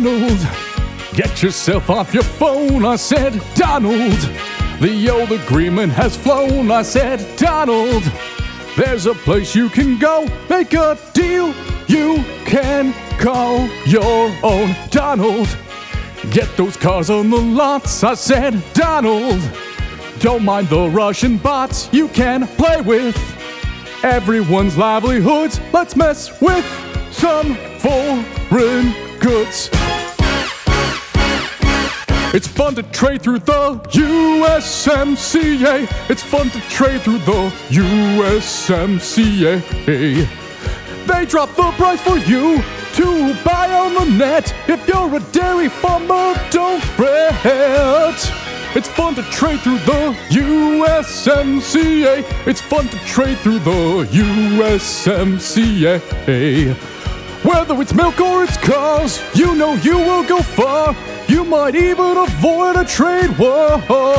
Donald, get yourself off your phone. I said, Donald, the old agreement has flown. I said, Donald, there's a place you can go, make a deal you can call your own. Donald, get those cars on the lots. I said, Donald, don't mind the Russian bots. You can play with everyone's livelihoods. Let's mess with some foreign goods. It's fun to trade through the USMCA. It's fun to trade through the USMCA. They drop the price for you to buy on the net. If you're a dairy farmer, don't fret. It's fun to trade through the USMCA. It's fun to trade through the USMCA. Whether it's milk or it's cars, you know you will go far. You might even avoid a trade war.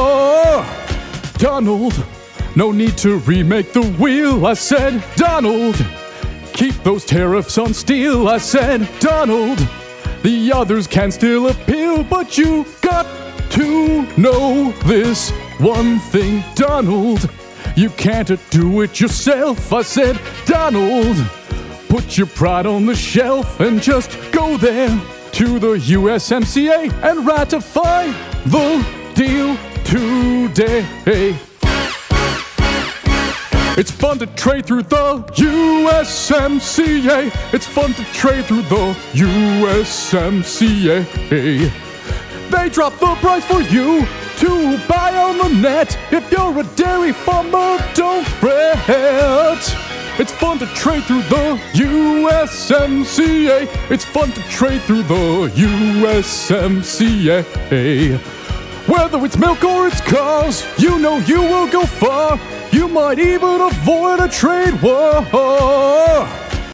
Donald, no need to remake the wheel. I said, Donald, keep those tariffs on steel. I said, Donald, the others can still appeal, but you got to know this one thing, Donald, you can't do it yourself. I said, Donald, put your pride on the shelf and just go there to the USMCA and ratify the deal today. It's fun to trade through the USMCA. It's fun to trade through the USMCA. They drop the price for you to buy on the net. If you're a dairy farmer, don't fret. It's fun to trade through the USMCA. It's fun to trade through the USMCA. Whether it's milk or it's cars, you know you will go far. You might even avoid a trade war.